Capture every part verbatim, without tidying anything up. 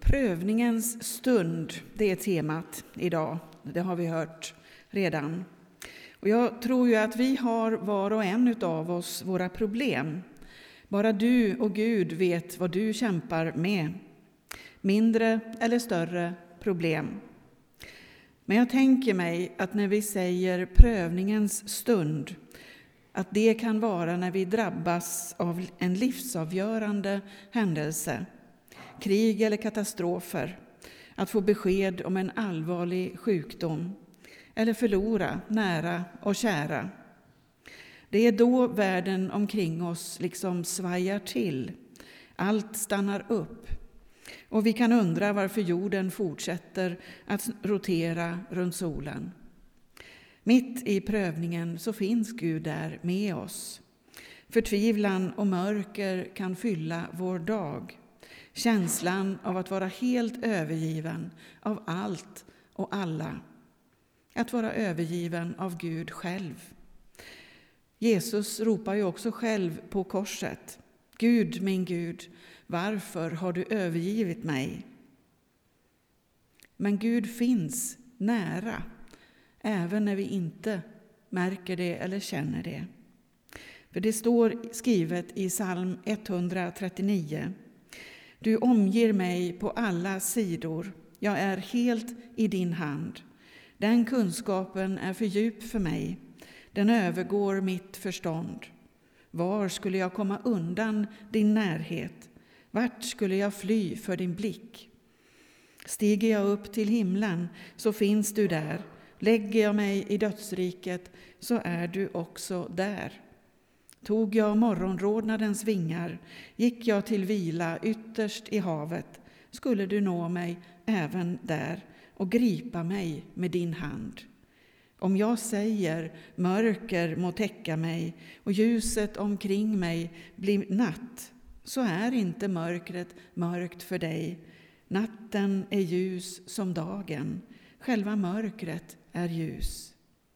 Prövningens stund, det är temat idag. Det har vi hört redan. Och jag tror ju att vi har var och en av oss våra problem. Bara du och Gud vet vad du kämpar med. Mindre eller större problem. Men jag tänker mig att när vi säger prövningens stund, att det kan vara när vi drabbas av en livsavgörande händelse. Krig eller katastrofer, att få besked om en allvarlig sjukdom eller förlora nära och kära. Det är då världen omkring oss liksom svajar till. Allt stannar upp och vi kan undra varför jorden fortsätter att rotera runt solen. Mitt i prövningen så finns Gud där med oss. Förtvivlan och mörker kan fylla vår dag. Känslan av att vara helt övergiven av allt och alla. Att vara övergiven av Gud själv. Jesus ropar ju också själv på korset. Gud, min Gud, varför har du övergivit mig? Men Gud finns nära, även när vi inte märker det eller känner det. För det står skrivet i psalm etthundratrettionio. Du omger mig på alla sidor. Jag är helt i din hand. Den kunskapen är för djup för mig. Den övergår mitt förstånd. Var skulle jag komma undan din närhet? Vart skulle jag fly för din blick? Stiger jag upp till himlen så finns du där. Lägger jag mig i dödsriket så är du också där. Tog jag morgonrodnadens vingar, gick jag till vila ytterst i havet, skulle du nå mig även där och gripa mig med din hand. Om jag säger mörker må täcka mig och ljuset omkring mig blir natt, så är inte mörkret mörkt för dig. Natten är ljus som dagen, själva mörkret är ljus.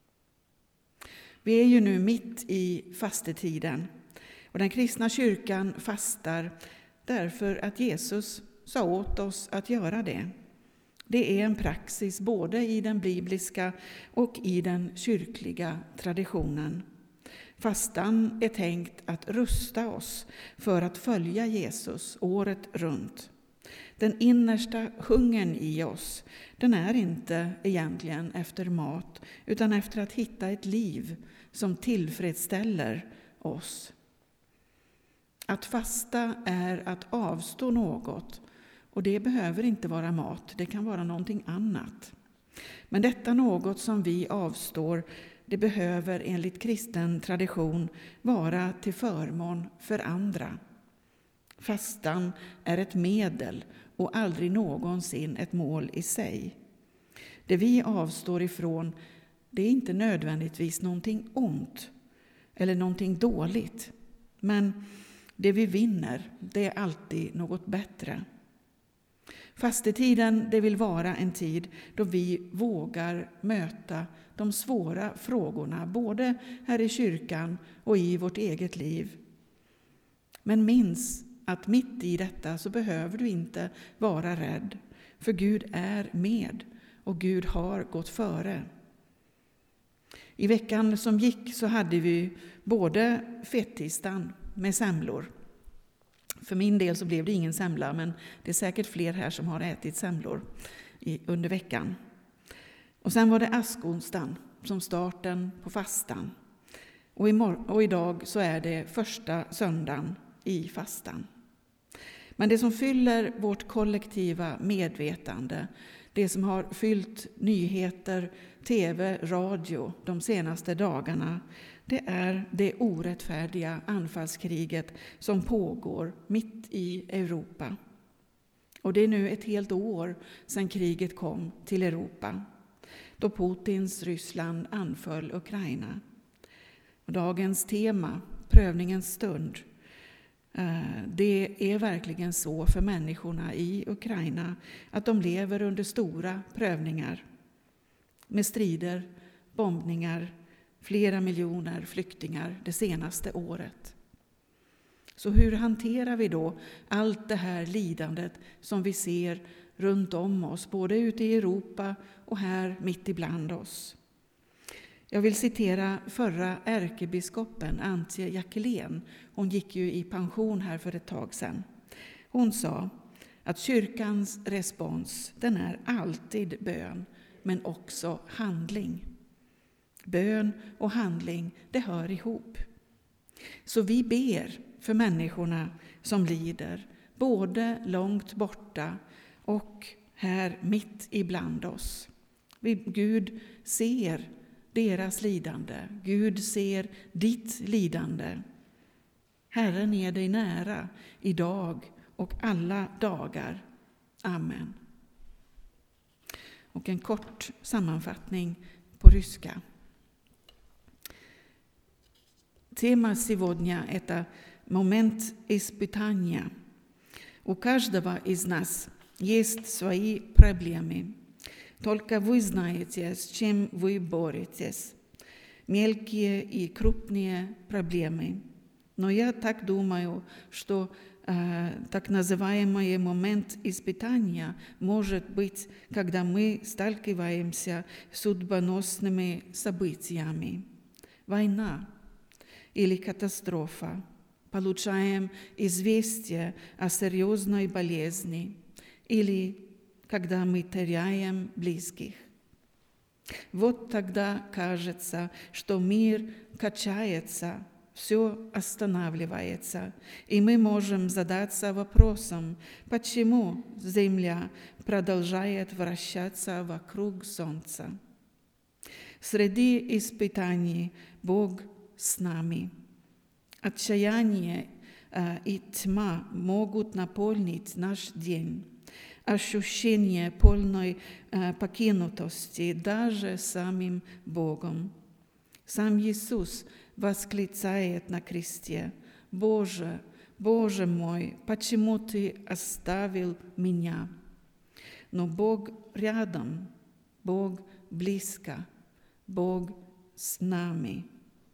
Vi är ju nu mitt i fastetiden och den kristna kyrkan fastar därför att Jesus sa åt oss att göra det. Det är en praxis både i den bibliska och i den kyrkliga traditionen. Fastan är tänkt att rusta oss för att följa Jesus året runt. Den innersta hungern i oss, den är inte egentligen efter mat utan efter att hitta ett liv som tillfredsställer oss. Att fasta är att avstå något, och det behöver inte vara mat, det kan vara någonting annat. Men detta något som vi avstår, det behöver enligt kristen tradition vara till förmån för andra. Fastan är ett medel och aldrig någonsin ett mål i sig. Det vi avstår ifrån, det är inte nödvändigtvis någonting ont eller någonting dåligt. Men det vi vinner, det är alltid något bättre. Fastetiden, det vill vara en tid då vi vågar möta de svåra frågorna, både här i kyrkan och i vårt eget liv. Men minns att mitt i detta så behöver du inte vara rädd, för Gud är med och Gud har gått före. I veckan som gick så hade vi både fettisdagen med semlor. För min del så blev det ingen semla, men det är säkert fler här som har ätit semlor i, under veckan. Och sen var det askonsdagen som starten på fastan. Och, imorgon, och idag så är det första söndagen i fastan. Men det som fyller vårt kollektiva medvetande, det som har fyllt nyheter, tv, radio de senaste dagarna, det är det orättfärdiga anfallskriget som pågår mitt i Europa. Och det är nu ett helt år sedan kriget kom till Europa, då Putins Ryssland anföll Ukraina. Och dagens tema, prövningens stund, det är verkligen så för människorna i Ukraina att de lever under stora prövningar med strider, bombningar, flera miljoner flyktingar det senaste året. Så hur hanterar vi då allt det här lidandet som vi ser runt om oss, både ute i Europa och här mitt ibland oss. Jag vill citera förra ärkebiskopen Antje Jackelén. Hon gick ju i pension här för ett tag sedan. Hon sa att kyrkans respons, den är alltid bön, men också handling. Bön och handling, det hör ihop. Så vi ber för människorna som lider, både långt borta och här mitt ibland oss. Vi, Gud ser deras lidande. Gud ser ditt lidande. Herren är dig nära idag och alla dagar. Amen. Och en kort sammanfattning på ryska. Тема сегодня – это момент испытания. У каждого из нас есть свои проблемы. Только вы знаете, с чем вы боретесь. Мелкие и крупные проблемы. Но я так думаю, что э, так называемый момент испытания может быть, когда мы сталкиваемся с судьбоносными событиями. Война или катастрофа. Получаем известие о серьезной болезни или когда мы теряем близких. Вот тогда кажется, что мир качается, все останавливается, и мы можем задаться вопросом, почему Земля продолжает вращаться вокруг Солнца. Среди испытаний Бог с нами. Отчаяние э, и тьма могут наполнить наш день. Ощущение полной э, покинутости даже самим Богом. Сам Иисус восклицает на кресте: «Боже, Боже мой, почему Ты оставил меня?» Но Бог рядом, Бог близко, Бог с нами.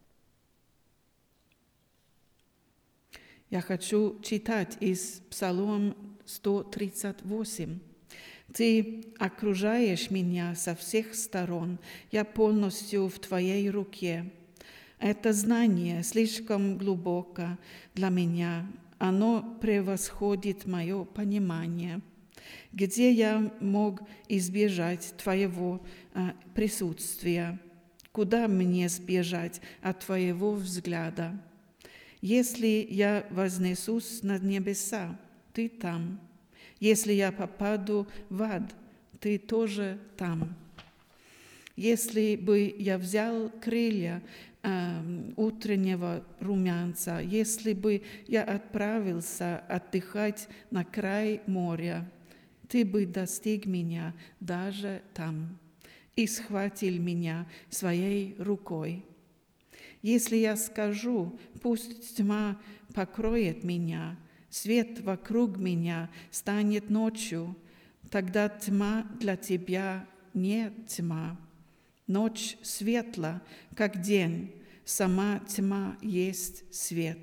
Я хочу читать из Псалом сто тридцать восемь. «Ты окружаешь меня со всех сторон, я полностью в Твоей руке. Это знание слишком глубоко для меня, оно превосходит мое понимание. Где я мог избежать Твоего а, присутствия? Куда мне сбежать от Твоего взгляда? Если я вознесусь над небеса, Ты там. Если я попаду в ад, Ты тоже там. Если бы я взял крылья э, утреннего румянца, если бы я отправился отдыхать на край моря, Ты бы достиг меня даже там и схватил меня своей рукой. Если я скажу, пусть тьма покроет меня, свет вокруг меня станет ночью, тогда тьма для Тебя не тьма. Ночь светла, как день, сама тьма есть свет».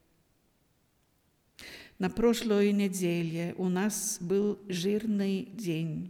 На прошлой неделе у нас был жирный день,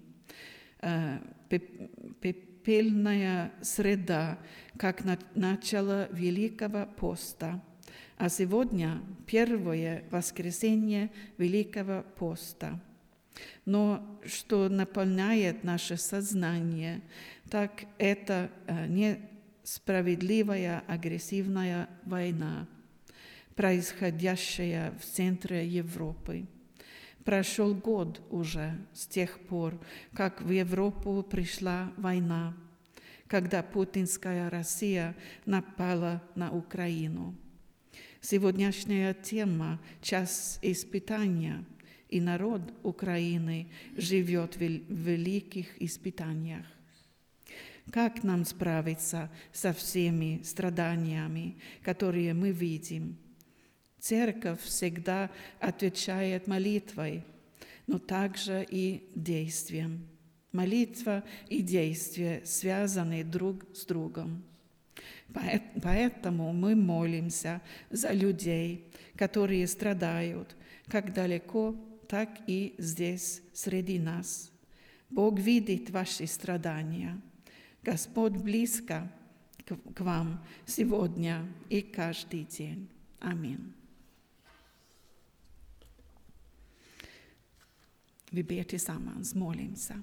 пепельная среда, как начало Великого поста. А сегодня первое воскресенье Великого поста. Но что наполняет наше сознание, так это несправедливая агрессивная война, происходящая в центре Европы. Прошел год уже с тех пор, как в Европу пришла война, когда путинская Россия напала на Украину. Сегодняшняя тема – час испытания, и народ Украины живет в великих испытаниях. Как нам справиться со всеми страданиями, которые мы видим? Церковь всегда отвечает молитвой, но также и действием. Молитва и действие связаны друг с другом. Поэтому мы молимся за людей, которые страдают, как далеко, так и здесь среди нас. Бог видит ваши страдания. Господь близко к вам сегодня и каждый день. Amen. Vi ber tillsammans mållinsa.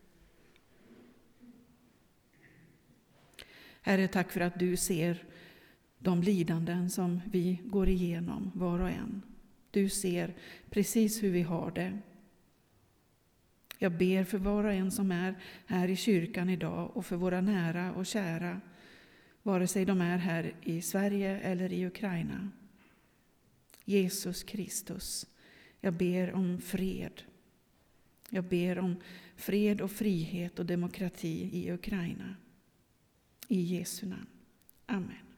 Herre, tack för att du ser de lidanden som vi går igenom var och en. Du ser precis hur vi har det. Jag ber för var och en som är här i kyrkan idag och för våra nära och kära, vare sig de är här i Sverige eller i Ukraina. Jesus Kristus, jag ber om fred. Jag ber om fred och frihet och demokrati i Ukraina. I Jesu namn. Amen.